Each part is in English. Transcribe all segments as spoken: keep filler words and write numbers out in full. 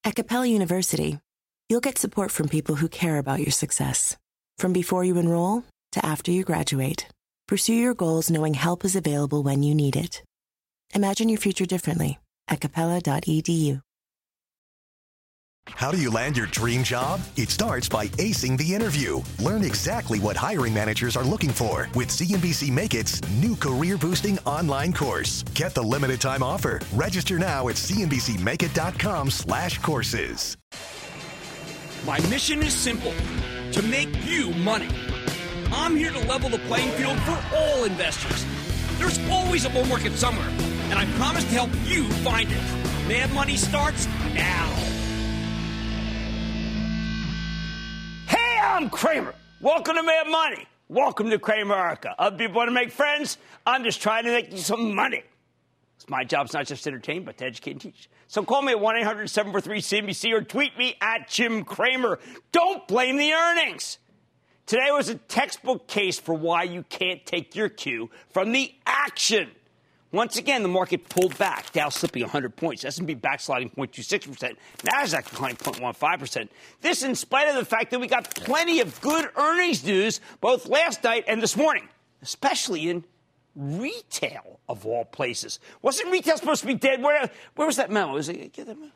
At Capella University, you'll get support from people who care about your success. From before you enroll to after you graduate, pursue your goals knowing help is available when you need it. Imagine your future differently at capella dot e d u. How do you land your dream job? It starts by acing the interview. Learn exactly what hiring managers are looking for with C N B C Make It's new career-boosting online course. Get the limited time offer. Register now at c n b c make it dot com slash courses. My mission is simple, to make you money. I'm here to level the playing field for all investors. There's always a bull market somewhere, and I promise to help you find it. Mad Money starts now. Hey, I'm Kramer. Welcome to Mad Money. Welcome to Kramerica. Other people want to make friends. I'm just trying to make you some money. It's my job's not just to entertain, but to educate and teach. So call me at one eight hundred seven four three C N B C or tweet me at Jim Cramer. Don't blame the earnings. Today was a textbook case for why you can't take your cue from the action. Once again, the market pulled back. Dow slipping one hundred points. S and P backsliding zero point two six percent. NASDAQ declining zero point one five percent. This in spite of the fact that we got plenty of good earnings news both last night and this morning, especially in retail, of all places. Wasn't retail supposed to be dead? Where, where was that memo? Was it, get that memo?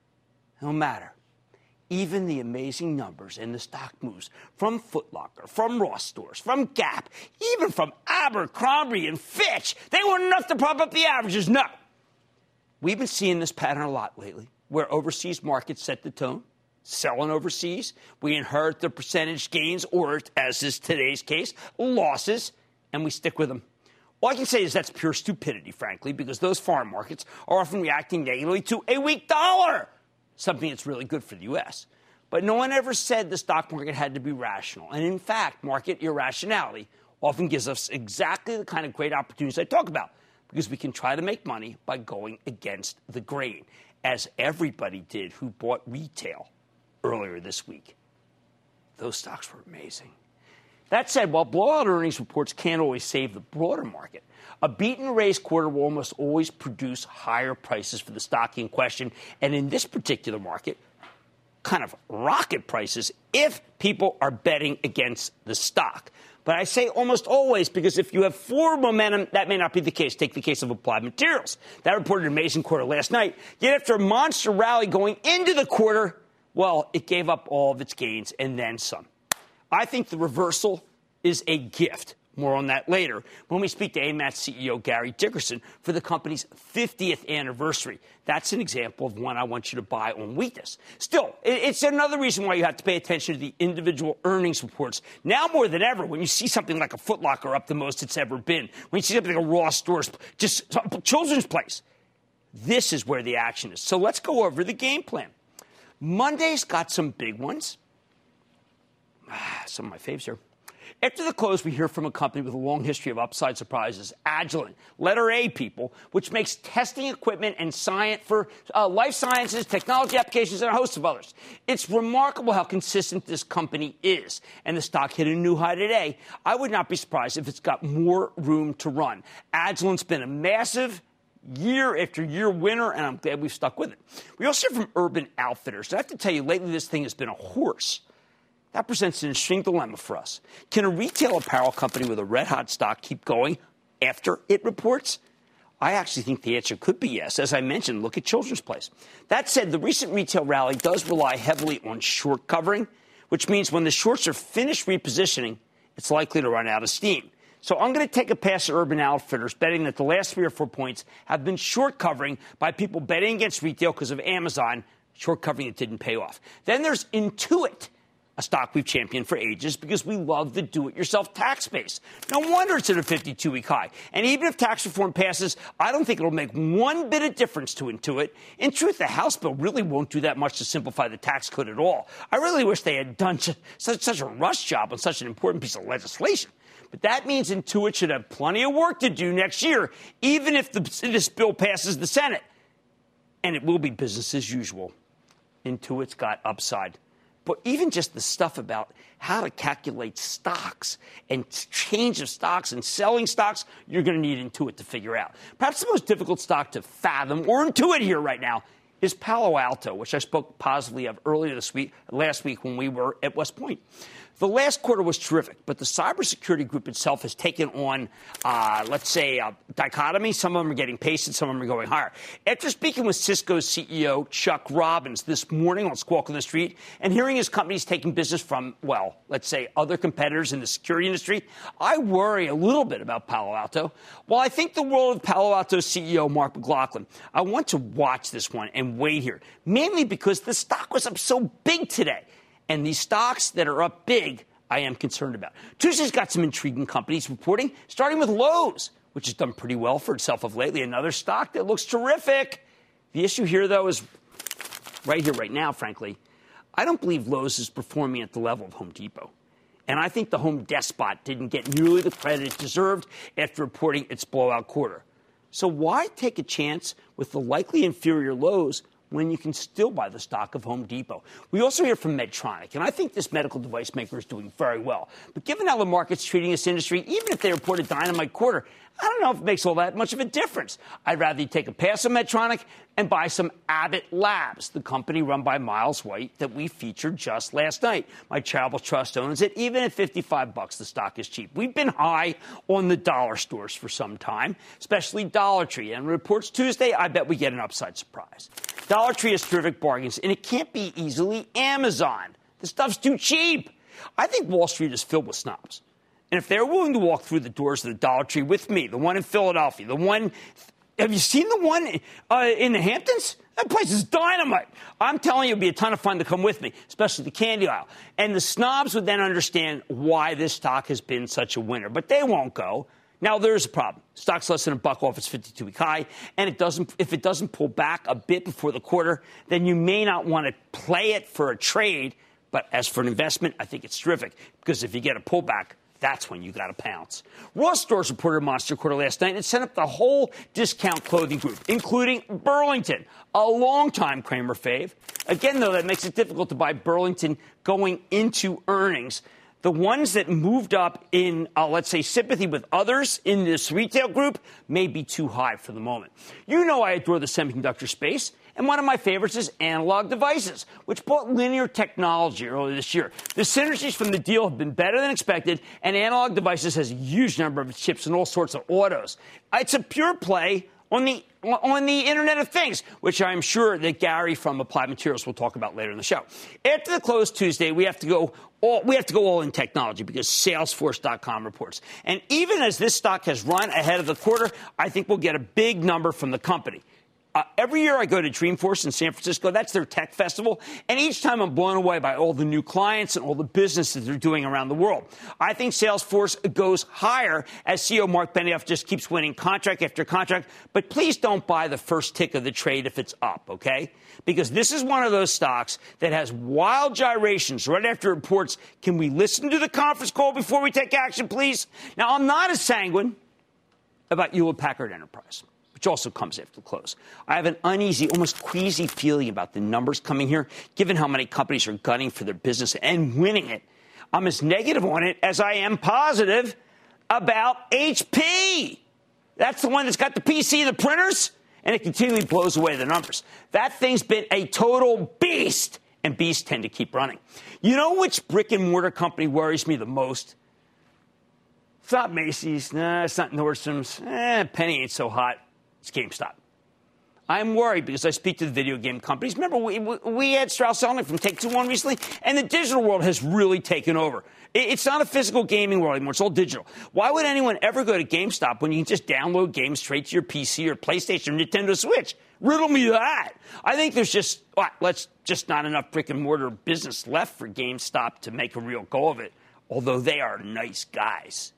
No matter. Even the amazing numbers in the stock moves from Foot Locker, from Ross Stores, from Gap, even from Abercrombie and Fitch, they weren't enough to prop up the averages. No. We've been seeing this pattern a lot lately, where overseas markets set the tone, selling overseas. We inherit the percentage gains, or, as is today's case, losses, and we stick with them. All I can say is that's pure stupidity, frankly, because those foreign markets are often reacting negatively to a weak dollar, something that's really good for the U S. But no one ever said the stock market had to be rational. And in fact, market irrationality often gives us exactly the kind of great opportunities I talk about, because we can try to make money by going against the grain, as everybody did who bought retail earlier this week. Those stocks were amazing. That said, while blowout earnings reports can't always save the broader market, a beat-and-raise quarter will almost always produce higher prices for the stock in question, and in this particular market, kind of rocket prices if people are betting against the stock. But I say almost always because if you have forward momentum, that may not be the case. Take the case of Applied Materials. That reported an amazing quarter last night, yet after a monster rally going into the quarter, well, it gave up all of its gains and then some. I think the reversal is a gift. More on that later when we speak to A M A T C E O Gary Dickerson for the company's fiftieth anniversary. That's an example of one I want you to buy on weakness. Still, it's another reason why you have to pay attention to the individual earnings reports. Now more than ever, when you see something like a Foot Locker up the most it's ever been, when you see something like a Ross Stores, just Children's Place, this is where the action is. So let's go over the game plan. Monday's got some big ones. Ah, some of my faves here. After the close, we hear from a company with a long history of upside surprises, Agilent, letter A people, which makes testing equipment and science for uh, life sciences, technology applications, and a host of others. It's remarkable how consistent this company is, and the stock hit a new high today. I would not be surprised if it's got more room to run. Agilent's been a massive year after year winner, and I'm glad we've stuck with it. We also hear from Urban Outfitters. I have to tell you, lately this thing has been a horse. That presents an interesting dilemma for us. Can a retail apparel company with a red-hot stock keep going after it reports? I actually think the answer could be yes. As I mentioned, look at Children's Place. That said, the recent retail rally does rely heavily on short covering, which means when the shorts are finished repositioning, it's likely to run out of steam. So I'm going to take a pass at Urban Outfitters, betting that the last three or four points have been short covering by people betting against retail because of Amazon, short covering that didn't pay off. Then there's Intuit, a stock we've championed for ages because we love the do-it-yourself tax base. No wonder it's at a fifty-two week high. And even if tax reform passes, I don't think it'll make one bit of difference to Intuit. In truth, the House bill really won't do that much to simplify the tax code at all. I really wish they had done such, such a rush job on such an important piece of legislation. But that means Intuit should have plenty of work to do next year, even if the, this bill passes the Senate. And it will be business as usual. Intuit's got upside. But even just the stuff about how to calculate stocks and change of stocks and selling stocks, you're going to need Intuit to figure out. Perhaps the most difficult stock to fathom or intuit here right now is Palo Alto, which I spoke positively of earlier this week, last week when we were at West Point. The last quarter was terrific, but the cybersecurity group itself has taken on, uh, let's say, a dichotomy. Some of them are getting pasted, some of them are going higher. After speaking with Cisco's C E O, Chuck Robbins, this morning on Squawk on the Street, and hearing his company's taking business from, well, let's say, other competitors in the security industry, I worry a little bit about Palo Alto. While I think the world of Palo Alto's C E O, Mark McLaughlin, I want to watch this one and wait here, mainly because the stock was up so big today. And these stocks that are up big, I am concerned about. Tuesday's got some intriguing companies reporting, starting with Lowe's, which has done pretty well for itself of lately. Another stock that looks terrific. The issue here, though, is right here, right now, frankly. I don't believe Lowe's is performing at the level of Home Depot. And I think the Home Despot didn't get nearly the credit it deserved after reporting its blowout quarter. So why take a chance with the likely inferior Lowe's when you can still buy the stock of Home Depot? We also hear from Medtronic, and I think this medical device maker is doing very well. But given how the market's treating this industry, even if they report a dynamite quarter, I don't know if it makes all that much of a difference. I'd rather you take a pass on Medtronic and buy some Abbott Labs, the company run by Miles White that we featured just last night. My charitable trust owns it. Even at fifty-five bucks, the stock is cheap. We've been high on the dollar stores for some time, especially Dollar Tree. And reports Tuesday, I bet we get an upside surprise. Dollar Tree has terrific bargains, and it can't be easily Amazon. The stuff's too cheap. I think Wall Street is filled with snobs. And if they're willing to walk through the doors of the Dollar Tree with me, the one in Philadelphia, the one, have you seen the one uh, in the Hamptons? That place is dynamite. I'm telling you, it'd be a ton of fun to come with me, especially the candy aisle. And the snobs would then understand why this stock has been such a winner. But they won't go. Now, there's a problem. Stock's less than a buck off its fifty-two-week high, and it doesn't. If it doesn't pull back a bit before the quarter, then you may not want to play it for a trade. But as for an investment, I think it's terrific, because if you get a pullback, that's when you got to pounce. Ross Stores reported a monster quarter last night and sent up the whole discount clothing group, including Burlington, a longtime Cramer fave. Again, though, that makes it difficult to buy Burlington going into earnings. The ones that moved up in, uh, let's say, sympathy with others in this retail group may be too high for the moment. You know I adore the semiconductor space, and one of my favorites is Analog Devices, which bought Linear Technology earlier this year. The synergies from the deal have been better than expected, and Analog Devices has a huge number of chips in all sorts of autos. It's a pure play on the on the Internet of Things, which I'm sure that Gary from Applied Materials will talk about later in the show. After the close Tuesday, we have to go all, we have to go all in technology because Salesforce dot com reports. And even as this stock has run ahead of the quarter, I think we'll get a big number from the company. Uh, every year I go to Dreamforce in San Francisco. That's their tech festival. And each time I'm blown away by all the new clients and all the business that they're doing around the world. I think Salesforce goes higher as C E O Mark Benioff just keeps winning contract after contract. But please don't buy the first tick of the trade if it's up, okay? Because this is one of those stocks that has wild gyrations right after reports. Can we listen to the conference call before we take action, please? Now, I'm not as sanguine about Hewlett-Packard Enterprise, which also comes after the close. I have an uneasy, almost queasy feeling about the numbers coming here, given how many companies are gunning for their business and winning it. I'm as negative on it as I am positive about H P. That's the one that's got the P C, the printers, and it continually blows away the numbers. That thing's been a total beast, and beasts tend to keep running. You know which brick-and-mortar company worries me the most? It's not Macy's. Nah, it's not Nordstrom's. Eh, Penny ain't so hot. It's GameStop. I'm worried because I speak to the video game companies. Remember, we, we had Strauss-Zelnick from Take-Two One recently, and the digital world has really taken over. It's not a physical gaming world anymore. It's all digital. Why would anyone ever go to GameStop when you can just download games straight to your P C or PlayStation or Nintendo Switch? Riddle me that. I think there's just, well, let's just not enough brick-and-mortar business left for GameStop to make a real go of it, although they are nice guys.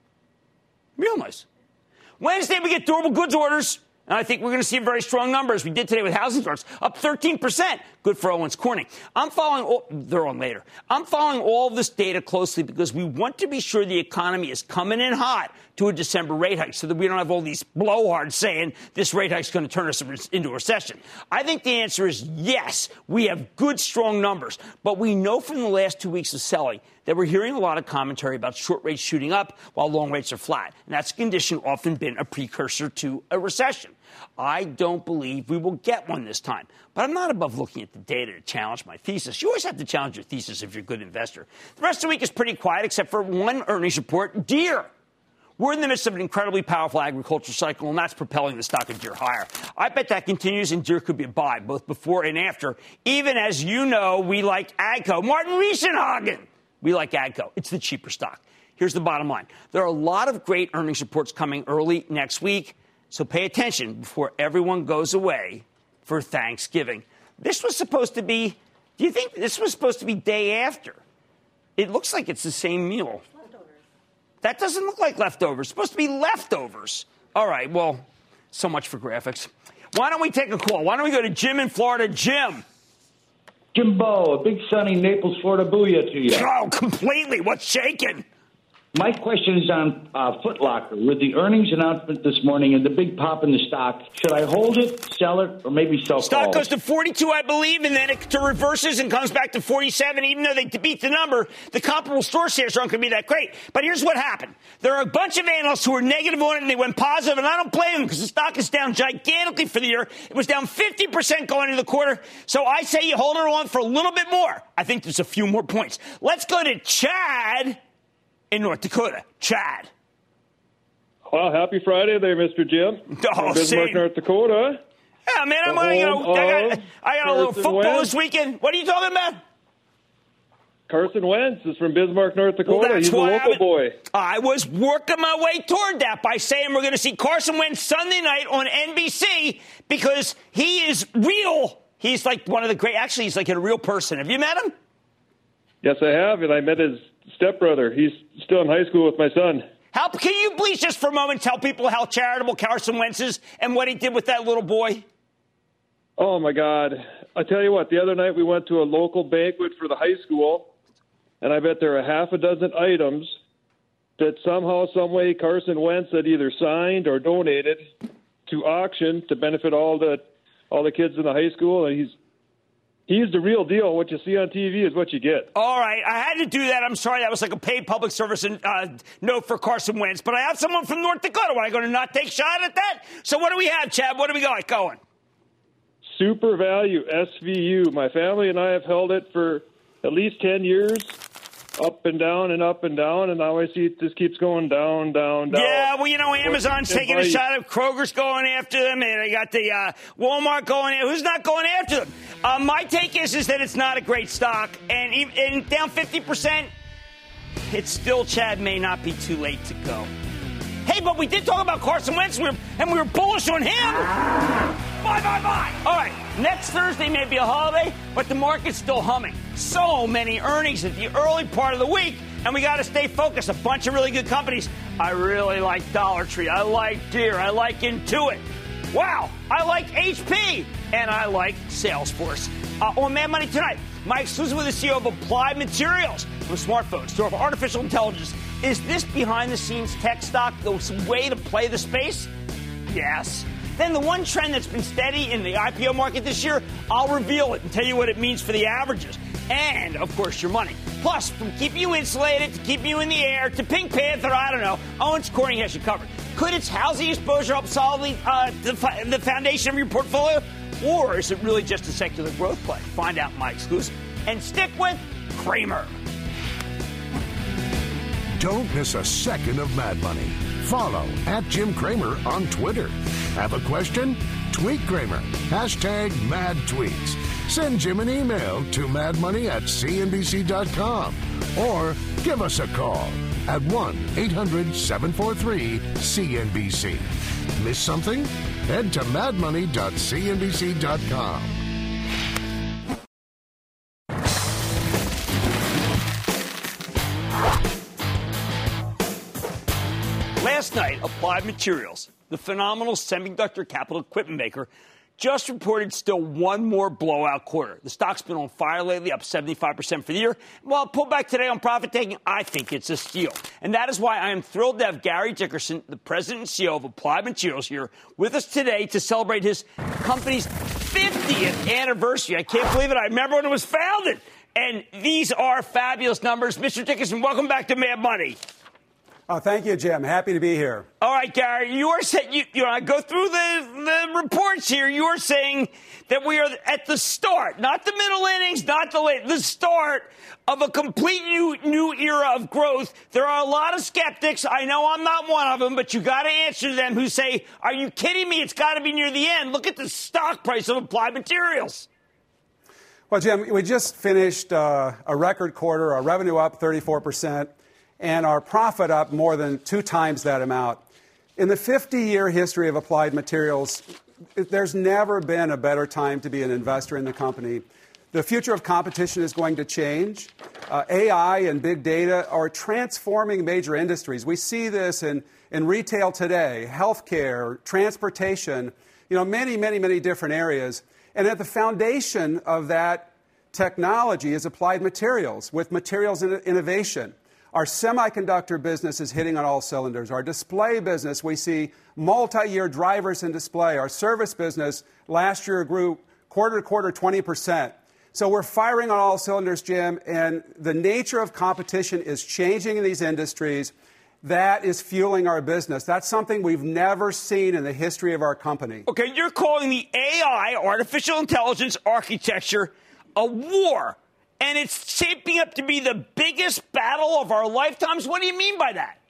Real nice. Wednesday, we get durable goods orders, and I think we're going to see very strong numbers. We did today with housing starts, up thirteen percent. Good for Owens Corning. I'm following all, they're on later. I'm following all of this data closely because we want to be sure the economy is coming in hot to a December rate hike so that we don't have all these blowhards saying this rate hike is going to turn us into a recession. I think the answer is yes. We have good, strong numbers, but we know from the last two weeks of selling that that we're hearing a lot of commentary about short rates shooting up while long rates are flat. And that's a condition often been a precursor to a recession. I don't believe we will get one this time. But I'm not above looking at the data to challenge my thesis. You always have to challenge your thesis if you're a good investor. The rest of the week is pretty quiet except for one earnings report, Deere. We're in the midst of an incredibly powerful agriculture cycle, and that's propelling the stock of Deere higher. I bet that continues, and Deere could be a buy, both before and after, even as you know we like AGCO. Martin Riesenhagen, we like AGCO. It's the cheaper stock. Here's the bottom line. There are a lot of great earnings reports coming early next week, so pay attention before everyone goes away for Thanksgiving. This was supposed to be, do you think this was supposed to be day after? It looks like it's the same meal. That doesn't look like leftovers. It's supposed to be leftovers. All right, well, so much for graphics. Why don't we take a call? Why don't we go to Jim in Florida? Jim. Jimbo, a big sunny Naples, Florida booyah to you. Oh, completely. What's shaking? My question is on uh, Foot Locker. With the earnings announcement this morning and the big pop in the stock, should I hold it, sell it, or maybe sell Stock calls? goes to forty-two, I believe, and then it to reverses and comes back to forty-seven. Even though they beat the number, the comparable store shares aren't going to be that great. But here's what happened. There are a bunch of analysts who were negative on it, and they went positive, and I don't blame them because the stock is down gigantically for the year. It was down fifty percent going into the quarter. So I say you hold it on for a little bit more. I think there's a few more points. Let's go to Chad in North Dakota. Chad. Well, happy Friday there, Mister Jim. Oh, From Bismarck, same. North Dakota. Yeah, man, I'm The gonna, you home know, I got, of I got a little Carson football Wentz. this weekend. What are you talking about? Carson Wentz is from Bismarck, North Dakota. Well, that's He's a why local I, boy. I was working my way toward that by saying we're going to see Carson Wentz Sunday night on N B C because he is real. He's like one of the great, actually, he's like a real person. Have you met him? Yes, I have, and I met his stepbrother. He's still in high school with my son. How, can you please just for a moment tell people how charitable Carson Wentz is and what he did with that little boy? Oh, my God. I tell you what, the other night we went to a local banquet for the high school, and I bet there are half a dozen items that somehow, some way, Carson Wentz had either signed or donated to auction to benefit all the all the kids in the high school, and he's He's the real deal. What you see on T V is what you get. All right. I had to do that. I'm sorry. That was like a paid public service uh, note for Carson Wentz. But I have someone from North Dakota. Why are you going to not take a shot at that? So what do we have, Chad? What do we got going? Super Value, S V U. My family and I have held it for at least ten years, up and down and up and down, and now I see it just keeps going down, down, down. Yeah, well, you know, Amazon's taking a shot at Kroger's going after them, and they got the uh, Walmart going after. Who's not going after them? Uh, my take is, is that it's not a great stock, and, even, and down fifty percent, it still, Chad, may not be too late to go. Hey, but we did talk about Carson Wentz, and we were bullish on him. Bye, bye, bye. All right, next Thursday may be a holiday, but the market's still humming. So many earnings at the early part of the week, and we got to stay focused. A bunch of really good companies. I really like Dollar Tree. I like Deere. I like Intuit. Wow, I like H P, and I like Salesforce. Uh, on Mad Money tonight, my exclusive with the C E O of Applied Materials, from smartphones to artificial intelligence. Is this behind-the-scenes tech stock the way to play the space? Yes. Then the one trend that's been steady in the I P O market this year, I'll reveal it and tell you what it means for the averages. And, of course, your money. Plus, from keeping you insulated to keeping you in the air to Pink Panther, I don't know, Owens Corning has you covered. Could its housing exposure help solve the, uh, the, the foundation of your portfolio? Or is it really just a secular growth play? Find out in my exclusive. And stick with Cramer. Don't miss a second of Mad Money. Follow at Jim Cramer on Twitter. Have a question? Tweet Cramer. Hashtag mad tweets. Send Jim an email to madmoney at c n b c dot com or give us a call at one eight hundred seven four three C N B C. Miss something? Head to mad money dot c n b c dot com. Last night, Applied Materials, the phenomenal semiconductor capital equipment maker, just reported still one more blowout quarter. The stock's been on fire lately, up seventy-five percent for the year. While it pulled back today on profit taking, I think it's a steal. And that is why I am thrilled to have Gary Dickerson, the president and C E O of Applied Materials, here with us today to celebrate his company's fiftieth anniversary. I can't believe it. I remember when it was founded. And these are fabulous numbers. Mister Dickerson, welcome back to Mad Money. Oh, thank you, Jim. Happy to be here. All right, Gary, you are saying, you, you know, I go through the, the reports here. You are saying that we are at the start, not the middle innings, not the late, the start of a complete new, new era of growth. There are a lot of skeptics. I know I'm not one of them, but you got to answer them who say, are you kidding me? It's got to be near the end. Look at the stock price of Applied Materials. Well, Jim, we just finished uh, a record quarter, our revenue up thirty-four percent. And our profit up more than two times that amount. In the fifty-year history of Applied Materials, there's never been a better time to be an investor in the company. The future of competition is going to change. Uh, A I and big data are transforming major industries. We see this in, in retail today, healthcare, transportation, you know, many, many, many different areas. And at the foundation of that technology is Applied Materials with materials innovation. Our semiconductor business is hitting on all cylinders. Our display business, we see multi-year drivers in display. Our service business last year grew quarter to quarter twenty percent. So we're firing on all cylinders, Jim, and the nature of competition is changing in these industries. That is fueling our business. That's something we've never seen in the history of our company. Okay, you're calling the A I, artificial intelligence architecture, a war. And it's shaping up to be the biggest battle of our lifetimes. What do you mean by that?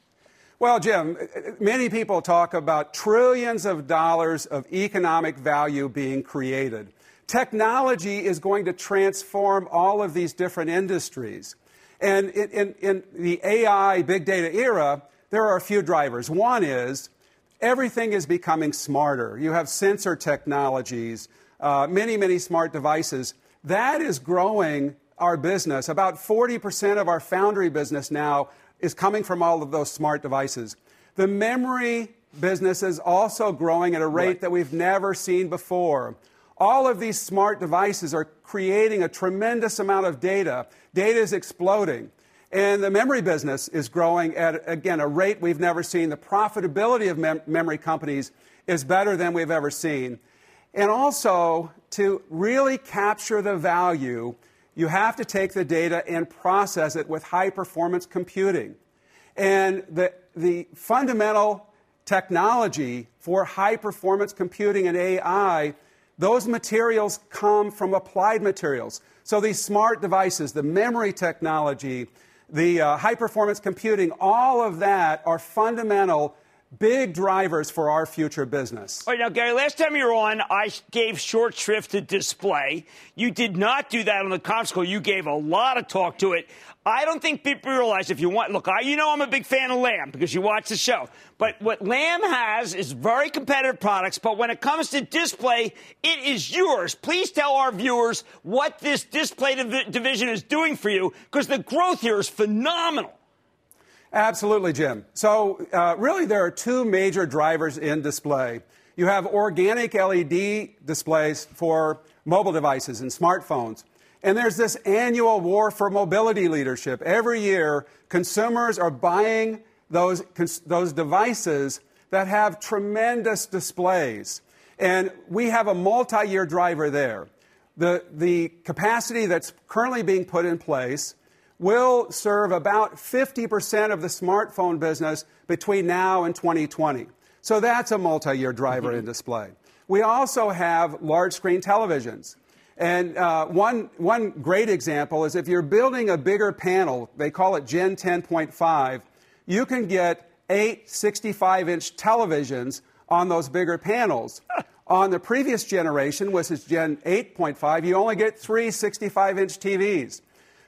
Well, Jim, many people talk about trillions of dollars of economic value being created. Technology is going to transform all of these different industries. And in, in, in the A I, big data era, there are a few drivers. One is everything is becoming smarter. You have sensor technologies, uh, many, many smart devices. That is growing our business. About forty percent of our foundry business now is coming from all of those smart devices. The memory business is also growing at a rate right. that we've never seen before. All of these smart devices are creating a tremendous amount of data. Data is exploding. And the memory business is growing at, again, a rate we've never seen. The profitability of mem- memory companies is better than we've ever seen. And also, to really capture the value, you have to take the data and process it with high-performance computing. And the, the fundamental technology for high-performance computing and A I, those materials come from Applied Materials. So these smart devices, the memory technology, the uh, high-performance computing, all of that are fundamental big drivers for our future business. All right, now, Gary, last time you were on, I gave short shrift to display. You did not do that on the conference call. You gave a lot of talk to it. I don't think people realize if you want, look, I, you know I'm a big fan of Lam because you watch the show. But what Lam has is very competitive products. But when it comes to display, it is yours. Please tell our viewers what this display div- division is doing for you because the growth here is phenomenal. Absolutely, Jim. So uh, really there are two major drivers in display. You have organic L E D displays for mobile devices and smartphones. And there's this annual war for mobility leadership. Every year, consumers are buying those, cons- those devices that have tremendous displays. And we have a multi-year driver there. The, the capacity that's currently being put in place will serve about fifty percent of the smartphone business between now and twenty twenty. So that's a multi-year driver mm-hmm. in display. We also have large-screen televisions. And uh, one, one great example is if you're building a bigger panel, they call it Gen ten point five, you can get eight sixty-five inch televisions on those bigger panels. On the previous generation, which is Gen eight point five, you only get three sixty-five inch T Vs.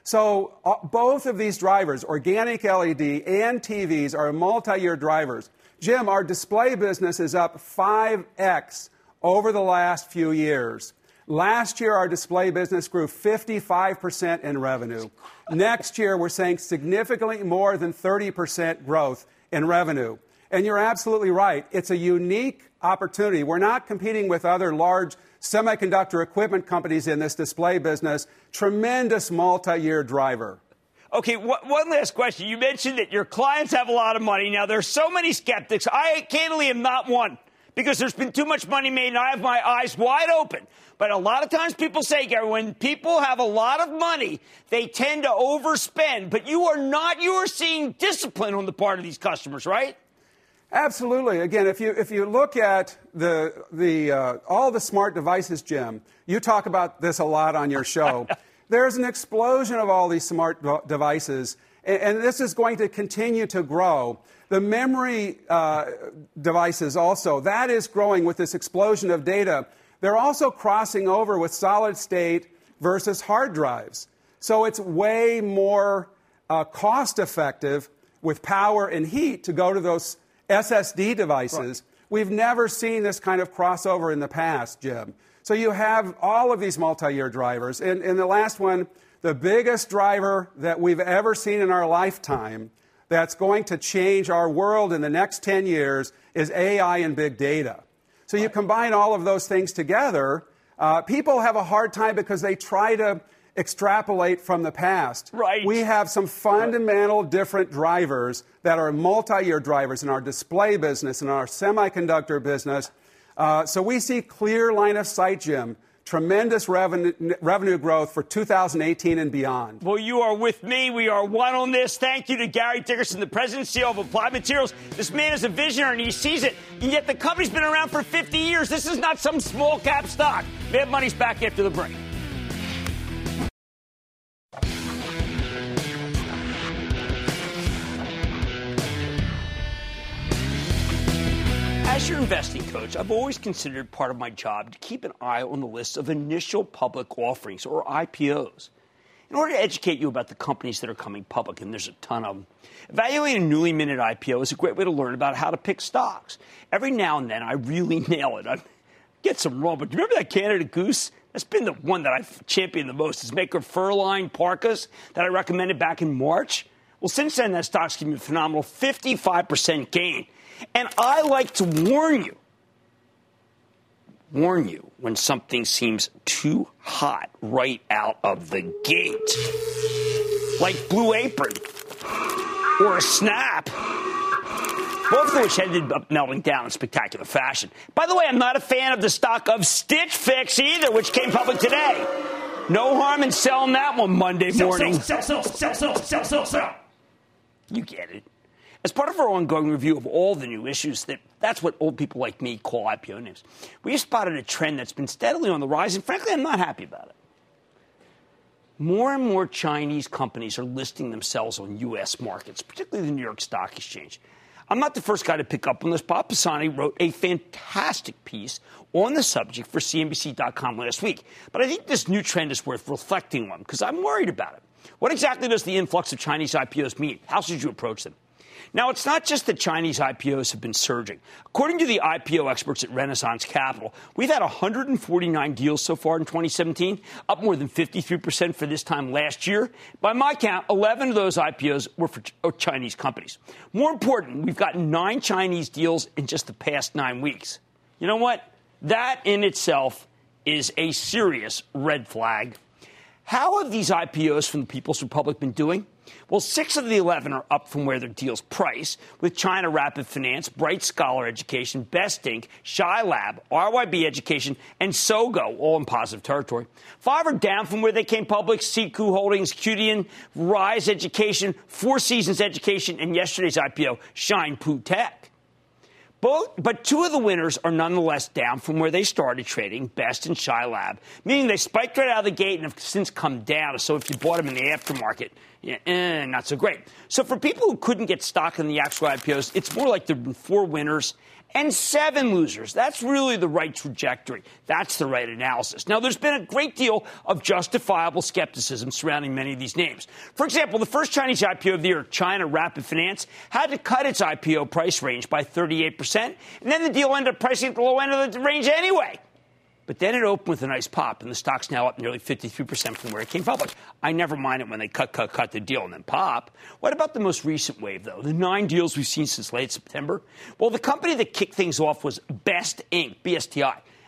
So uh, both of these drivers, organic L E D and T Vs, are multi-year drivers. Jim, our display business is up five X over the last few years. Last year, our display business grew fifty-five percent in revenue. Next year, we're saying significantly more than thirty percent growth in revenue. And you're absolutely right. It's a unique opportunity. We're not competing with other large semiconductor equipment companies in this display business. Tremendous multi-year driver. Okay, wh- one last question. You mentioned that your clients have a lot of money. Now, there's so many skeptics. I candidly am not one because there's been too much money made, and I have my eyes wide open. But a lot of times people say, Gary, when people have a lot of money, they tend to overspend. But you are not. You are seeing discipline on the part of these customers, right? Absolutely. Again, if you if you look at the the uh, all the smart devices, Jim, you talk about this a lot on your show. There's an explosion of all these smart devices, and, and this is going to continue to grow. The memory uh, devices also, that is growing with this explosion of data. They're also crossing over with solid state versus hard drives. So it's way more uh, cost effective with power and heat to go to those S S D devices. Right. We've never seen this kind of crossover in the past, Jim. So you have all of these multi-year drivers. And, and the last one, the biggest driver that we've ever seen in our lifetime that's going to change our world in the next ten years is A I and big data. So you combine all of those things together, uh, people have a hard time because they try to extrapolate from the past. Right. We have some fundamental different drivers that are multi-year drivers in our display business, in our semiconductor business. Uh, so we see clear line of sight, Jim, tremendous revenue, revenue growth for two thousand eighteen and beyond. Well, you are with me. We are one on this. Thank you to Gary Dickerson, the president and C E O of Applied Materials. This man is a visionary, and he sees it. And yet the company's been around for fifty years. This is not some small cap stock. Mad Money's back after the break. As your investing coach, I've always considered part of my job to keep an eye on the list of initial public offerings, or I P Os, in order to educate you about the companies that are coming public, and there's a ton of them. Evaluating a newly minted I P O is a great way to learn about how to pick stocks. Every now and then, I really nail it. I get some wrong, but do you remember that Canada Goose? That's been the one that I've championed the most. It's maker of Furline Parkas that I recommended back in March. Well, since then, that stock's given me a phenomenal fifty-five percent gain. And I like to warn you, warn you when something seems too hot right out of the gate. Like Blue Apron or a Snap, both of which ended up melting down in spectacular fashion. By the way, I'm not a fan of the stock of Stitch Fix either, which came public today. No harm in selling that one Monday morning. Sell, sell, sell, sell, sell, sell, sell. You get it. As part of our ongoing review of all the new issues, that, that's what old people like me call I P O names, we've spotted a trend that's been steadily on the rise, and frankly, I'm not happy about it. More and more Chinese companies are listing themselves on U S markets, particularly the New York Stock Exchange. I'm not the first guy to pick up on this. Bob Pisani wrote a fantastic piece on the subject for C N B C dot com last week. But I think this new trend is worth reflecting on because I'm worried about it. What exactly does the influx of Chinese I P Os mean? How should you approach them? Now, it's not just that Chinese I P Os have been surging. According to the I P O experts at Renaissance Capital, we've had one hundred forty-nine deals so far in twenty seventeen, up more than fifty-three percent for this time last year. By my count, eleven of those I P Os were for Chinese companies. More important, we've gotten nine Chinese deals in just the past nine weeks. You know what? That in itself is a serious red flag. How have these I P Os from the People's Republic been doing? Well, six of the eleven are up from where their deals price, with China Rapid Finance, Bright Scholar Education, Best Incorporated, Shy Lab, R Y B Education, and Sogo, all in positive territory. Five are down from where they came public: Siku Holdings, Qdian, Rise Education, Four Seasons Education, and yesterday's I P O, Shine Poo Tech. Both, but two of the winners are nonetheless down from where they started trading, Best and Shy Lab, meaning they spiked right out of the gate and have since come down. So if you bought them in the aftermarket, yeah, eh, not so great. So for people who couldn't get stock in the actual I P Os, it's more like there have been four winners and seven losers. That's really the right trajectory. That's the right analysis. Now, there's been a great deal of justifiable skepticism surrounding many of these names. For example, the first Chinese I P O of the year, China Rapid Finance, had to cut its I P O price range by thirty-eight percent, and then the deal ended up pricing at the low end of the range anyway. But then it opened with a nice pop, and the stock's now up nearly fifty-three percent from where it came public. I never mind it when they cut, cut, cut the deal and then pop. What about the most recent wave, though? The nine deals we've seen since late September? Well, the company that kicked things off was Best Incorporated, B S T I.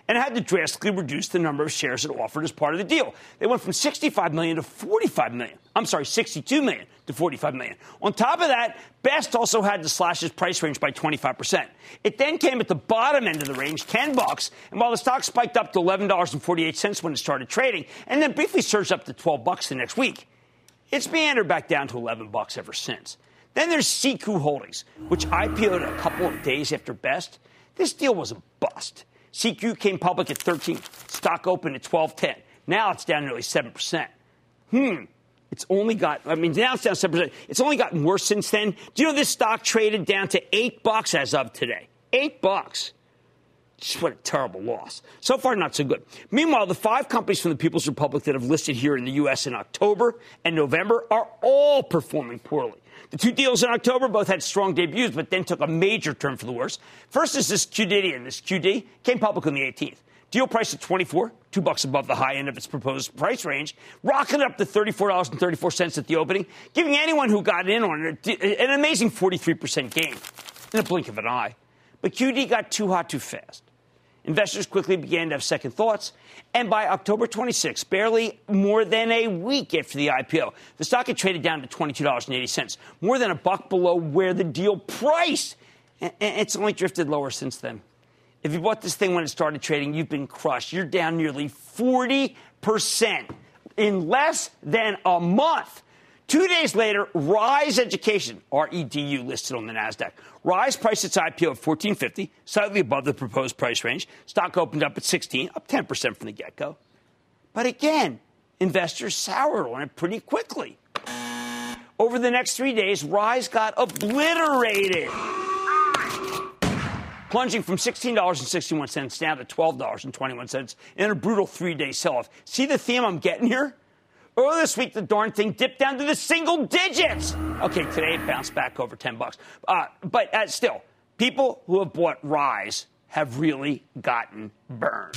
and had to drastically reduce the number of shares it offered as part of the deal. They went from sixty-five million to forty-five million. I'm sorry, sixty-two million to forty-five million. On top of that, Best also had to slash its price range by twenty-five percent. It then came at the bottom end of the range, ten bucks, and while the stock spiked up to eleven dollars and forty-eight cents when it started trading, and then briefly surged up to twelve bucks the next week, it's meandered back down to eleven bucks ever since. Then there's Seaku Holdings, which I P O'd a couple of days after Best. This deal was a bust. Seaku came public at thirteen. Stock opened at twelve ten. Now it's down nearly seven percent. Hmm. It's only got, I mean, now it's down seven percent. It's only gotten worse since then. Do you know this stock traded down to eight bucks as of today? Eight bucks. Just what a terrible loss. So far, not so good. Meanwhile, the five companies from the People's Republic that have listed here in the U S in October and November are all performing poorly. The two deals in October both had strong debuts, but then took a major turn for the worse. First is this Qdidian. This Q D came public on the eighteenth. Deal price at twenty-four, two bucks above the high end of its proposed price range, rocketed up to thirty-four dollars and thirty-four cents at the opening, giving anyone who got in on it an amazing forty-three percent gain in a blink of an eye. But Q D got too hot too fast. Investors quickly began to have second thoughts, and by October twenty-sixth, barely more than a week after the I P O, the stock had traded down to twenty-two dollars and eighty cents, more than a buck below where the deal priced. And it's only drifted lower since then. If you bought this thing when it started trading, you've been crushed. You're down nearly forty percent in less than a month. Two days later, Rise Education, R E D U, listed on the NASDAQ. Rise priced its I P O at fourteen fifty, slightly above the proposed price range. Stock opened up at sixteen, up ten percent from the get-go. But again, investors soured on it pretty quickly. Over the next three days, Rise got obliterated, plunging from sixteen dollars and sixty-one cents down to twelve dollars and twenty-one cents in a brutal three-day sell-off. See the theme I'm getting here? Earlier this week, the darn thing dipped down to the single digits. Okay, today it bounced back over ten bucks. Uh, but uh, still, people who have bought Rise have really gotten burned.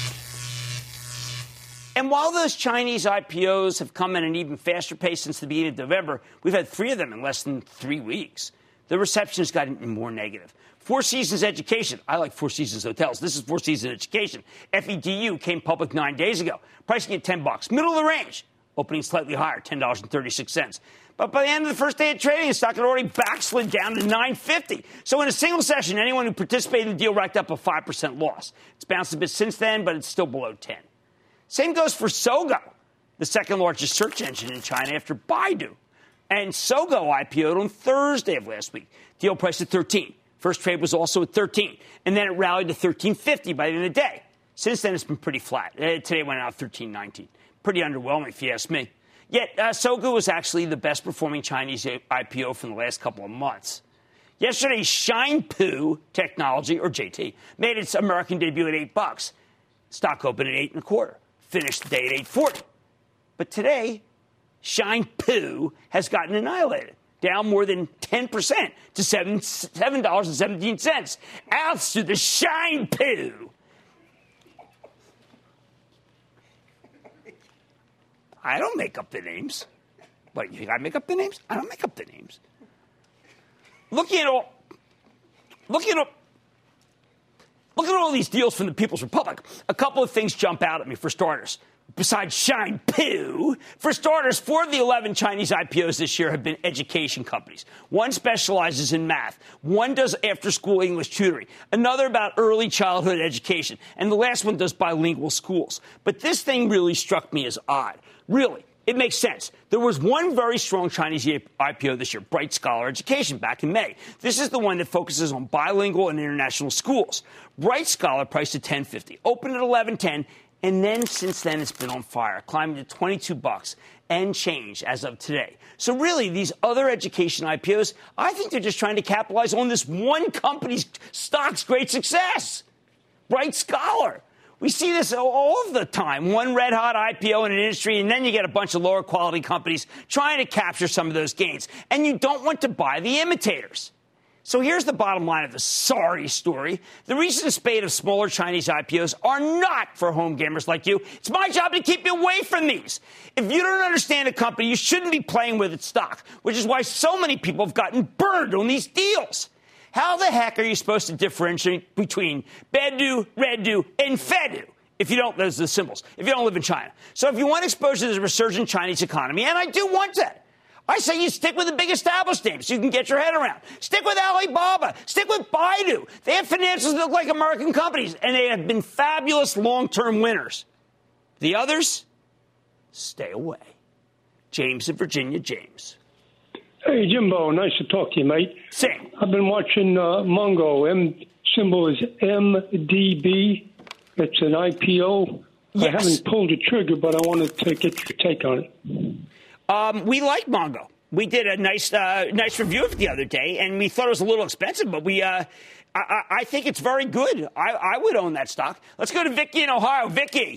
And while those Chinese I P Os have come at an even faster pace since the beginning of November, we've had three of them in less than three weeks. The reception has gotten more negative. Four Seasons Education. I like Four Seasons Hotels. This is Four Seasons Education. F E D U came public nine days ago, pricing at ten bucks, middle of the range. Opening slightly higher, ten dollars and thirty-six cents. But by the end of the first day of trading, the stock had already backslid down to nine fifty. So in a single session, anyone who participated in the deal racked up a five percent loss. It's bounced a bit since then, but it's still below ten. Same goes for Sogo, the second largest search engine in China after Baidu. And Sogo I P O'd on Thursday of last week. Deal price at thirteen. First trade was also at thirteen. And then it rallied to thirteen fifty by the end of the day. Since then, it's been pretty flat. Uh, today went out thirteen nineteen. Pretty underwhelming, if you ask me. Yet, uh, Sogo was actually the best-performing Chinese I P O from the last couple of months. Yesterday, Shinpu Technology, or J T, made its American debut at eight bucks. Stock opened at eight and a quarter. Finished the day at eight forty. But today, Shinpu has gotten annihilated, down more than ten percent to seven dollars and seventeen cents. Outs to the Shinpu. I don't make up the names. What, you think I make up the names? I don't make up the names. Looking at all, looking at all, look at all these deals from the People's Republic. A couple of things jump out at me for starters. Besides Shinpu, for starters, four of the eleven Chinese I P Os this year have been education companies. One specializes in math. One does after-school English tutoring. Another about early childhood education. And the last one does bilingual schools. But this thing really struck me as odd. Really, it makes sense. There was one very strong Chinese I P O this year, Bright Scholar Education, back in May. This is the one that focuses on bilingual and international schools. Bright Scholar priced at ten fifty, opened at eleven ten, and then since then it's been on fire, climbing to twenty-two bucks and change as of today. So really, these other education I P Os, I think they're just trying to capitalize on this one company's stock's great success. Bright Scholar. We see this all the time. One red-hot I P O in an industry, and then you get a bunch of lower-quality companies trying to capture some of those gains. And you don't want to buy the imitators. So here's the bottom line of the sorry story. The recent spate of smaller Chinese I P Os are not for home gamers like you. It's my job to keep you away from these. If you don't understand a company, you shouldn't be playing with its stock, which is why so many people have gotten burned on these deals. How the heck are you supposed to differentiate between Baidu, Reddu, and Fedu If you don't, those are the symbols. If you don't live in China. So if you want exposure to the resurgent Chinese economy, and I do want that, I say you stick with the big established names so you can get your head around. Stick with Alibaba. Stick with Baidu. They have financials that look like American companies, and they have been fabulous long-term winners. The others, stay away. James in Virginia. James. Hey, Jimbo. Nice to talk to you, mate. Same. I've been watching uh, Mongo. M symbol is M D B. It's an I P O. Yes. I haven't pulled the trigger, but I wanted to get your take on it. Um, we like Mongo. We did a nice, uh, nice review of it the other day, and we thought it was a little expensive, but we, uh, I, I think it's very good. I, I would own that stock. Let's go to Vicky in Ohio. Vicky.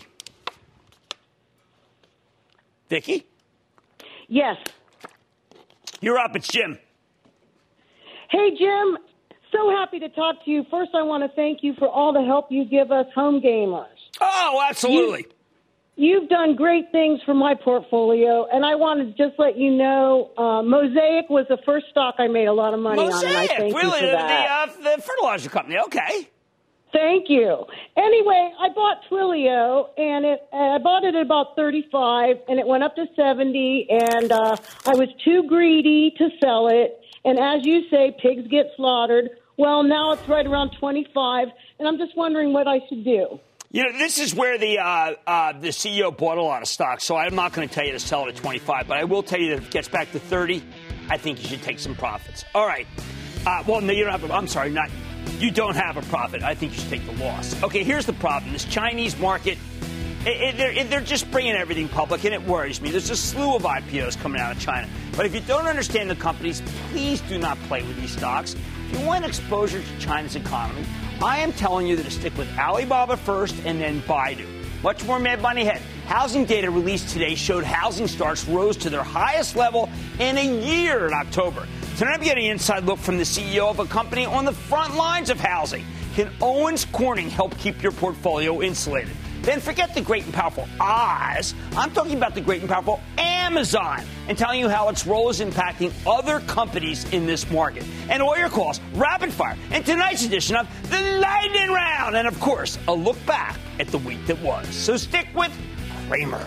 Vicky? Yes. You're up. It's Jim. Hey, Jim. So happy to talk to you. First, I want to thank you for all the help you give us home gamers. Oh, absolutely. You, you've done great things for my portfolio, and I want to just let you know, uh, Mosaic was the first stock I made a lot of money Mosaic, on, and I thank really? you for that. The, uh, the fertilizer company. Okay. Thank you. Anyway, I bought Twilio, and it, I bought it at about thirty-five, and it went up to seventy, and uh, I was too greedy to sell it. And as you say, pigs get slaughtered. Well, now it's right around twenty-five, and I'm just wondering what I should do. You know, this is where the uh, uh, the C E O bought a lot of stock, so I'm not going to tell you to sell it at twenty-five, but I will tell you that if it gets back to thirty, I think you should take some profits. All right. Uh, well, no, you don't have a, I'm sorry, not you don't have a profit. I think you should take the loss. Okay, here's the problem. This Chinese market, it, it, they're, it, they're just bringing everything public, and it worries me. There's a slew of I P Os coming out of China. But if you don't understand the companies, please do not play with these stocks. If you want exposure to China's economy, I am telling you to stick with Alibaba first and then Baidu. Much more Mad Money ahead. Housing data released today showed housing starts rose to their highest level in a year in October. Tonight I'm getting an inside look from the C E O of a company on the front lines of housing. Can Owens Corning help keep your portfolio insulated? Then forget the great and powerful Oz. I'm talking about the great and powerful Amazon and telling you how its role is impacting other companies in this market. And all your calls, rapid fire, and tonight's edition of the Lightning Round. And, of course, a look back at the week that was. So stick with Cramer.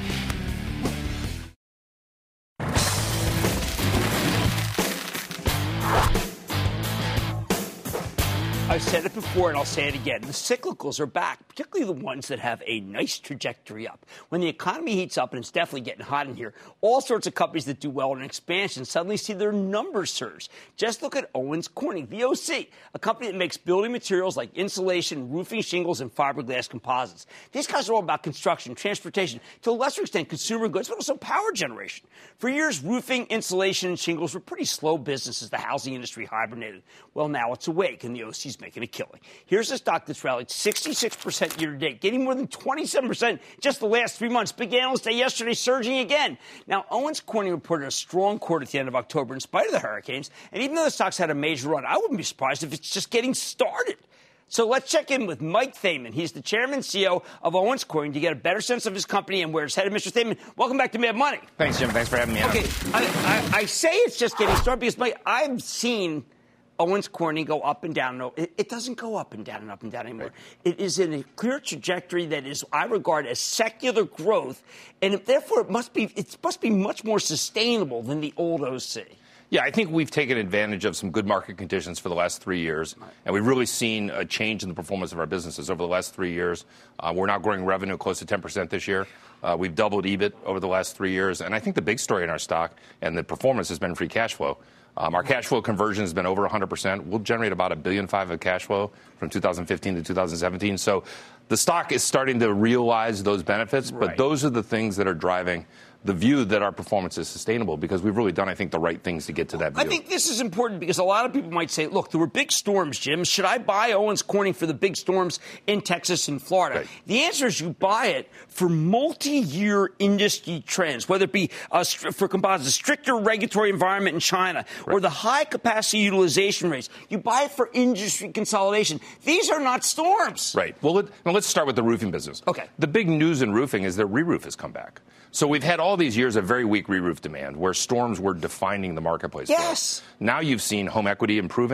I've said it before and I'll say it again. The cyclicals are back, particularly the ones that have a nice trajectory up. When the economy heats up, and it's definitely getting hot in here, all sorts of companies that do well in expansion suddenly see their numbers surge. Just look at Owens Corning, the O C, a company that makes building materials like insulation, roofing shingles, and fiberglass composites. These guys are all about construction, transportation, to a lesser extent consumer goods, but also power generation. For years, roofing, insulation, and shingles were pretty slow business as the housing industry hibernated. Well, now it's awake, and the O C's making a killing. Here's a stock that's rallied sixty-six percent year to date, getting more than twenty-seven percent just the last three months. Big analyst day yesterday, surging again. Now, Owens Corning reported a strong quarter at the end of October in spite of the hurricanes, and even though the stock's had a major run, I wouldn't be surprised if it's just getting started. So let's check in with Mike Thaman. He's the chairman and C E O of Owens Corning to get a better sense of his company and where it's headed. Mister Thaman, welcome back to Mad Money. Thanks, Jim. Thanks for having me on. Okay, I, I, I say it's just getting started because, Mike, I've seen Owens Corning go up and down. No, it, it doesn't go up and down and up and down anymore. Right. It is in a clear trajectory that is, I regard, as secular growth, and therefore it must be it must be much more sustainable than the old O C. Yeah, I think we've taken advantage of some good market conditions for the last three years, and we've really seen a change in the performance of our businesses over the last three years. Uh, we're now growing revenue close to ten percent this year. Uh, we've doubled E B I T over the last three years, and I think the big story in our stock and the performance has been free cash flow. Um, our cash flow conversion has been over one hundred percent. We'll generate about a billion five of cash flow from two thousand fifteen to two thousand seventeen. So the stock is starting to realize those benefits, but right. Those are the things that are driving the view that our performance is sustainable, because we've really done, I think, the right things to get to that view. I think this is important because a lot of people might say, look, there were big storms, Jim. Should I buy Owens Corning for the big storms in Texas and Florida? Right. The answer is you buy it for multi-year industry trends, whether it be uh, for composites, a stricter regulatory environment in China, right, or the high capacity utilization rates. You buy it for industry consolidation. These are not storms. Right. Well, let, well, let's start with the roofing business. Okay. The big news in roofing is that re-roof has come back. So we've had all these years of very weak re-roof demand where storms were defining the marketplace. Yes. Now you've seen home equity improving.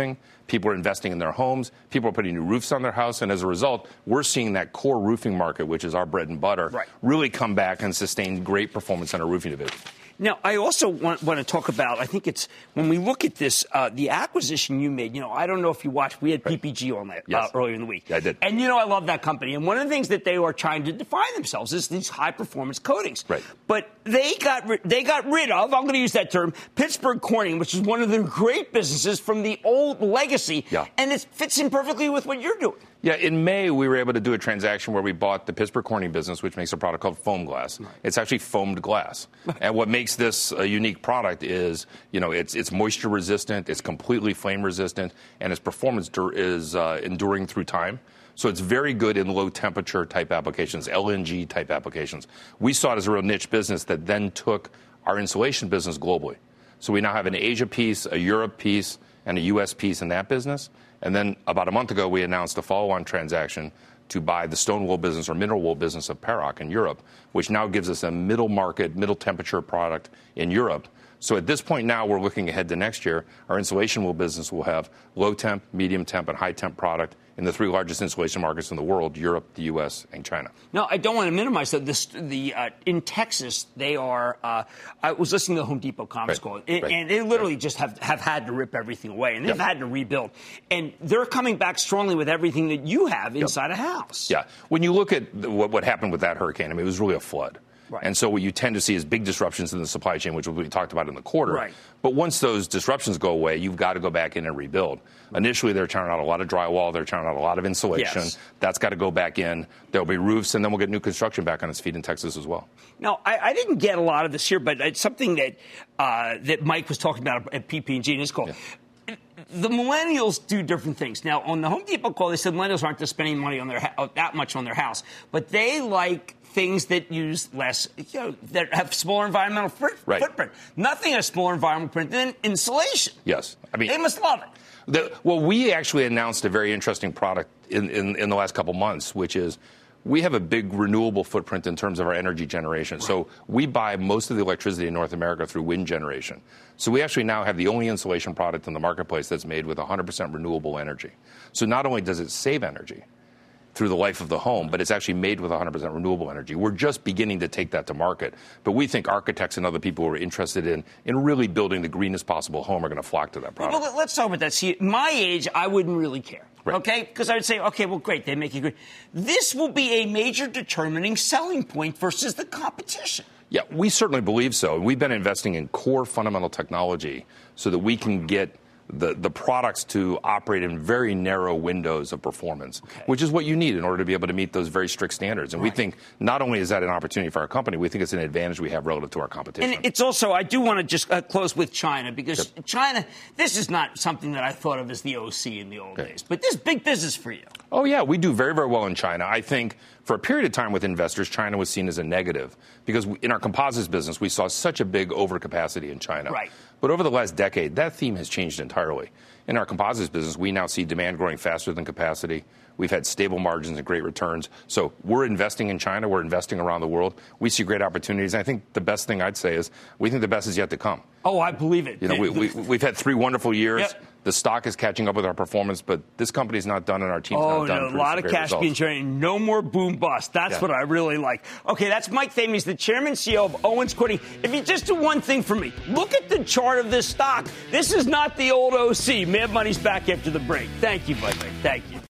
People are investing in their homes. People are putting new roofs on their house. And as a result, we're seeing that core roofing market, which is our bread and butter, right. really come back and sustain great performance in our roofing division. Now, I also want, want to talk about, I think it's, when we look at this, uh, the acquisition you made, you know, I don't know if you watched, we had P P G on that yes. uh, earlier in the week. Yeah, I did. And, you know, I love that company. And one of the things that they are trying to define themselves is these high-performance coatings. Right. But they got, ri- they got rid of, I'm going to use that term, Pittsburgh Corning, which is one of the great businesses from the old legacy. Yeah. And it fits in perfectly with what you're doing. Yeah, in May, we were able to do a transaction where we bought the Pittsburgh Corning business, which makes a product called foam glass. Right. It's actually foamed glass. And what makes this a unique product is, you know, it's it's moisture resistant, it's completely flame resistant, and its performance dur- is uh, enduring through time. So it's very good in low temperature type applications, L N G type applications. We saw it as a real niche business that then took our insulation business globally. So we now have an Asia piece, a Europe piece, and a U S piece in that business. And then about a month ago, we announced a follow-on transaction to buy the stone wool business or mineral wool business of Paroc in Europe, which now gives us a middle market, middle temperature product in Europe. So at this point now, we're looking ahead to next year. Our insulation wool business will have low temp, medium temp, and high temp product in the three largest insulation markets in the world, Europe, the U S, and China. No, I don't want to minimize that. This, the uh, in Texas, they are. Uh, I was listening to the Home Depot conference right. call, it, right. and they literally right. just have, have had to rip everything away, and they've yep. had to rebuild. And they're coming back strongly with everything that you have inside yep. a house. Yeah. When you look at the, what, what happened with that hurricane, I mean, it was really a flood. Right. And so what you tend to see is big disruptions in the supply chain, which we talked about in the quarter. Right. But once those disruptions go away, you've got to go back in and rebuild. Initially, they're turning out a lot of drywall. They're turning out a lot of insulation. Yes. That's got to go back in. There'll be roofs, and then we'll get new construction back on its feet in Texas as well. Now, I, I didn't get a lot of this here, but it's something that uh, that Mike was talking about at P P G in his call. Yeah. The millennials do different things. Now, on the Home Depot call, they said millennials aren't just spending money on their ha- that much on their house, but they like things that use less, you know, that have smaller environmental foot- right. footprint. Nothing has smaller environmental footprint than insulation. Yes. I mean, they must love it. The, well, we actually announced a very interesting product in, in, in the last couple months, which is we have a big renewable footprint in terms of our energy generation. Right. So we buy most of the electricity in North America through wind generation. So we actually now have the only insulation product in the marketplace that's made with one hundred percent renewable energy. So not only does it save energy through the life of the home, but it's actually made with one hundred percent renewable energy. We're just beginning to take that to market. But we think architects and other people who are interested in, in really building the greenest possible home are going to flock to that product. Well, let's talk about that. See, at my age, I wouldn't really care. Right. Okay? Because I would say, okay, well, great, they make it good. This will be a major determining selling point versus the competition. Yeah, we certainly believe so. We've been investing in core fundamental technology so that we can get the, the products to operate in very narrow windows of performance, okay. which is what you need in order to be able to meet those very strict standards. And right. we think not only is that an opportunity for our company, we think it's an advantage we have relative to our competition. And it's also, I do want to just uh, close with China, because yep. China, this is not something that I thought of as the O C in the old okay. days, but this is big business for you. Oh, yeah, we do very, very well in China. I think for a period of time with investors, China was seen as a negative because in our composites business, we saw such a big overcapacity in China. Right. But over the last decade, that theme has changed entirely. In our composites business, we now see demand growing faster than capacity. We've had stable margins and great returns. So we're investing in China. We're investing around the world. We see great opportunities. And I think the best thing I'd say is we think the best is yet to come. Oh, I believe it. You know, we, we, we've had three wonderful years. Yep. The stock is catching up with our performance, but this company's not done and our team's oh, not done. Oh, no, a lot of cash results. being generated. No more boom bust. That's yeah. what I really like. Okay, that's Mike Thamey. He's the chairman and C E O of Owens Corning. If you just do one thing for me, look at the chart of this stock. This is not the old O C. Mad Money's back after the break. Thank you, Mike. Thank you.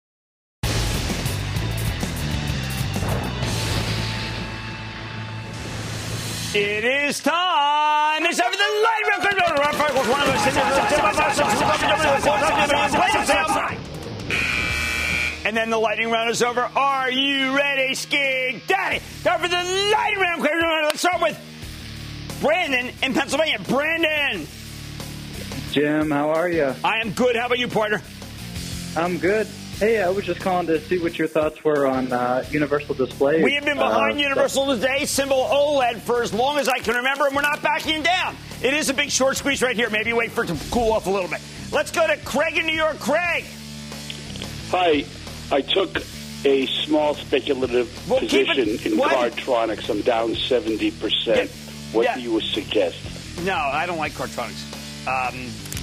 It is time. It's time for the lightning round. And then the lightning round is over. Are you ready, Ski Daddy? Time for the lightning round. Let's start with Brandon in Pennsylvania. Brandon. Jim, how are you? I am good. How about you, partner? I'm good. Hey, I was just calling to see what your thoughts were on uh, Universal Display. We have been behind uh, Universal stuff. today, symbol OLED, for as long as I can remember, and we're not backing down. It is a big short squeeze right here. Maybe wait for it to cool off a little bit. Let's go to Craig in New York. Craig. Hi. I took a small speculative well, position it, in what? Cardtronics. I'm down seventy percent. Yeah, what yeah. do you suggest? No, I don't like Cardtronics. Um,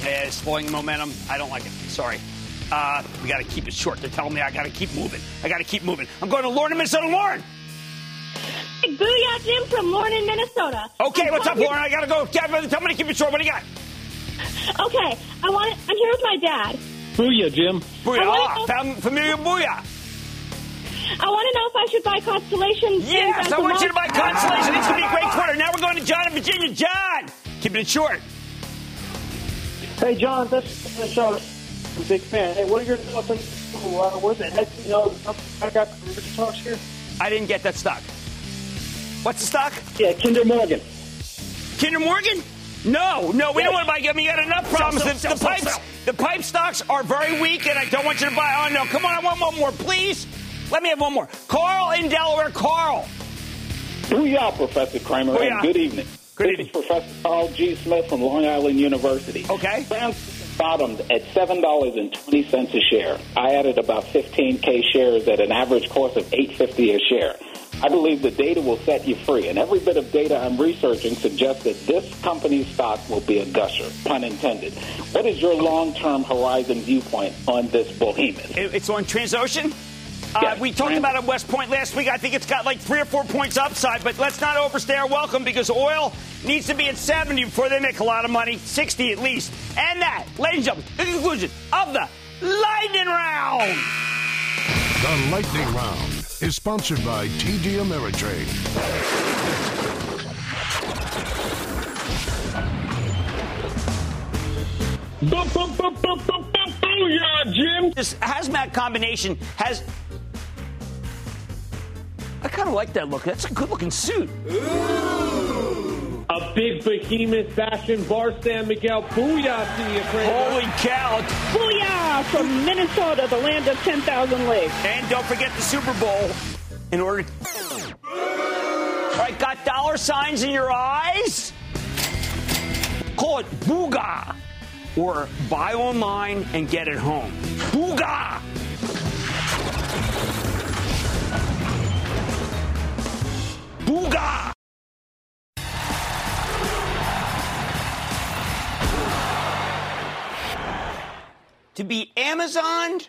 Uh, slowing momentum. I don't like it. Sorry. Uh, we got to keep it short. They're telling me I got to keep moving. I got to keep moving. I'm going to Lauren in Minnesota. Lauren. Hey, booyah, Jim from Lauren in Minnesota. Okay, what's up, Lauren? I got to go. Tell me to keep it short. What do you got? Okay, I want. I'm here with my dad. Booyah, Jim. Booyah. Oh, familiar booyah. I want to know if I should buy Constellation. Yes, I want you to buy Constellation. It's going to be a great quarter. Now we're going to John in Virginia. John, keep it short. Hey, John, this is Sean. I'm a big fan. Hey, what are your thoughts on uh, what is it? You know, I got the talks here. I didn't get that stock. What's the stock? Yeah, Kinder Morgan. Kinder Morgan? No, no, we yes. don't want to buy. I mean, you got enough problems. Sell, the, sell, the sell, pipes, sell. the pipe stocks are very weak, and I don't want you to buy. Oh no, come on, I want one more, please. Let me have one more. Carl in Delaware. Carl. Booyah, Professor Kramer, Booyah. and good evening. Good this evening. is Professor Carl G. Smith from Long Island University. Okay. Francis bottomed at seven dollars and twenty cents a share. I added about fifteen K shares at an average cost of eight dollars and fifty cents a share. I believe the data will set you free, and every bit of data I'm researching suggests that this company's stock will be a gusher, pun intended. What is your long-term horizon viewpoint on this behemoth? It's on Transocean? Yes, uh, we talked Trans- about it at West Point last week. I think it's got like three or four points upside, but let's not overstay our welcome because oil needs to be at seventy before they make a lot of money, sixty at least. And that, ladies and gentlemen, the conclusion of the Lightning Round. The Lightning Round is sponsored by T D Ameritrade. Booyah, Jim. This hazmat combination has... I kind of like that look. That's a good-looking suit. Ooh. A big behemoth fashion bar stand, Miguel. Booyah to you, Kramer. Holy cow. Booyah from Minnesota, the land of ten thousand lakes. And don't forget the Super Bowl in order to... All right, got dollar signs in your eyes? Call it Booga. Or buy online and get it home. Booga! Booga! To be Amazoned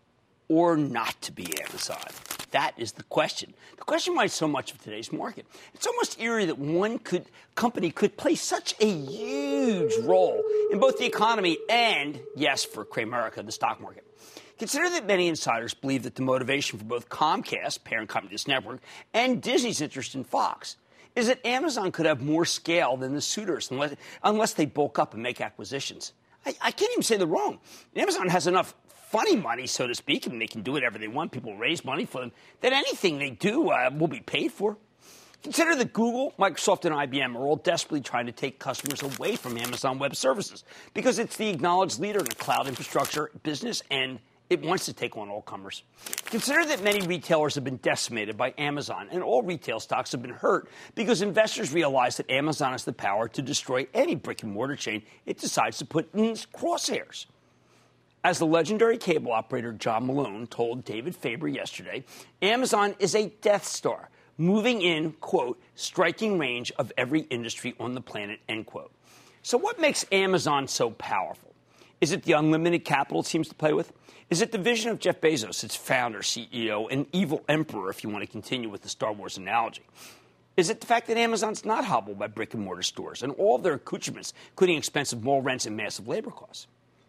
or not to be Amazon? That is the question. The question why so much of today's market. It's almost eerie that one could company could play such a huge role in both the economy and, yes, for Cramerica, the stock market. Consider that many insiders believe that the motivation for both Comcast, parent company of this network, and Disney's interest in Fox is that Amazon could have more scale than the suitors unless, unless they bulk up and make acquisitions. I, I can't even say they're wrong. Amazon has enough funny money, so to speak, and they can do whatever they want. People raise money for them, that anything they do uh, will be paid for. Consider that Google, Microsoft, and I B M are all desperately trying to take customers away from Amazon Web Services because it's the acknowledged leader in the cloud infrastructure business, and it wants to take on all comers. Consider that many retailers have been decimated by Amazon, and all retail stocks have been hurt because investors realize that Amazon has the power to destroy any brick-and-mortar chain it decides to put in its crosshairs. As the legendary cable operator John Malone told David Faber yesterday, Amazon is a Death Star, moving in, quote, striking range of every industry on the planet, end quote. So what makes Amazon so powerful? Is it the unlimited capital it seems to play with? Is it the vision of Jeff Bezos, its founder, C E O, and evil emperor, if you want to continue with the Star Wars analogy? Is it the fact that Amazon's not hobbled by brick-and-mortar stores and all of their accoutrements, including expensive mall rents and massive labor costs?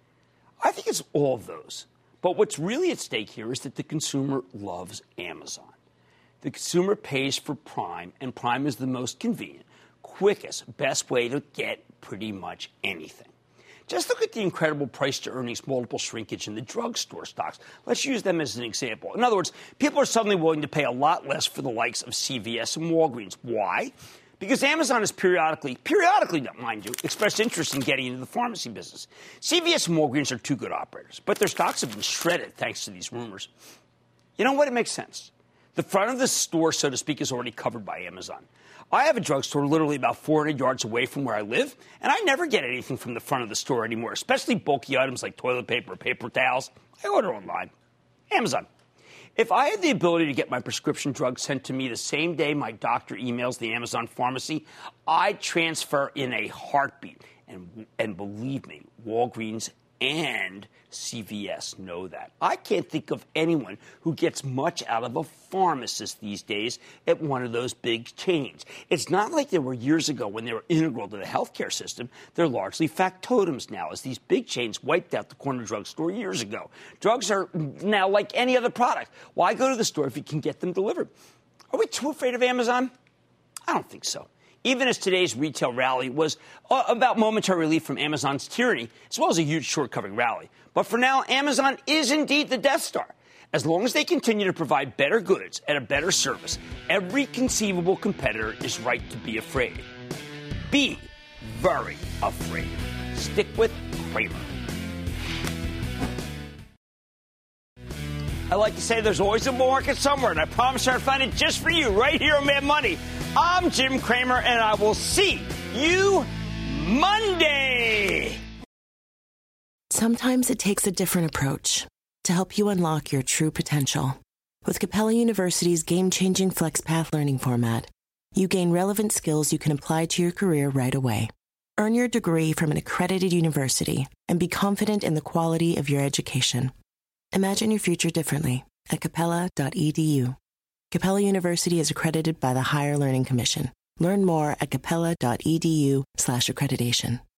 I think it's all of those. But what's really at stake here is that the consumer loves Amazon. The consumer pays for Prime, and Prime is the most convenient, quickest, best way to get pretty much anything. Just look at the incredible price-to-earnings multiple shrinkage in the drugstore stocks. Let's use them as an example. In other words, people are suddenly willing to pay a lot less for the likes of C V S and Walgreens. Why? Because Amazon has periodically, periodically, mind you, expressed interest in getting into the pharmacy business. C V S and Walgreens are two good operators, but their stocks have been shredded thanks to these rumors. You know what? It makes sense. The front of the store, so to speak, is already covered by Amazon. I have a drugstore literally about four hundred yards away from where I live, and I never get anything from the front of the store anymore, especially bulky items like toilet paper or paper towels. I order online. Amazon. If I had the ability to get my prescription drugs sent to me the same day my doctor emails the Amazon pharmacy, I'd transfer in a heartbeat. And, and believe me, Walgreens and C V S know that. I can't think of anyone who gets much out of a pharmacist these days at one of those big chains. It's not like there were years ago when they were integral to the healthcare system. They're largely factotums now, as these big chains wiped out the corner drugstore years ago. Drugs are now like any other product. Why go to the store if you can get them delivered? Are we too afraid of Amazon? I don't think so. Even as today's retail rally was about momentary relief from Amazon's tyranny, as well as a huge short-covering rally. But for now, Amazon is indeed the Death Star. As long as they continue to provide better goods at a better service, every conceivable competitor is right to be afraid. Be very afraid. Stick with Cramer. I like to say there's always a bull market somewhere, and I promise I'll find it just for you right here on Mad Money. I'm Jim Cramer, and I will see you Monday. Sometimes it takes a different approach to help you unlock your true potential. With Capella University's game-changing FlexPath learning format, you gain relevant skills you can apply to your career right away. Earn your degree from an accredited university and be confident in the quality of your education. Imagine your future differently at capella dot e d u. Capella University is accredited by the Higher Learning Commission. Learn more at capella dot e d u slash accreditation.